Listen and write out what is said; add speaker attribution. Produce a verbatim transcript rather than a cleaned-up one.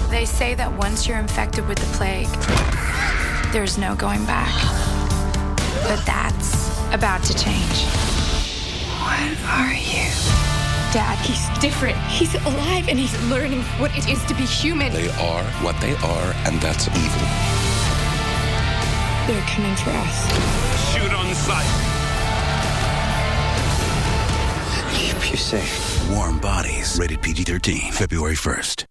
Speaker 1: They say that once you're infected with the plague, there's no going back. But that's about to change. What are you?
Speaker 2: Dad, he's different. He's alive and he's learning what it is to be human.
Speaker 3: They are what they are, and that's evil.
Speaker 2: They're coming for us.
Speaker 4: Shoot on sight.
Speaker 5: Keep you safe.
Speaker 6: Warm Bodies, rated P G thirteen, February first.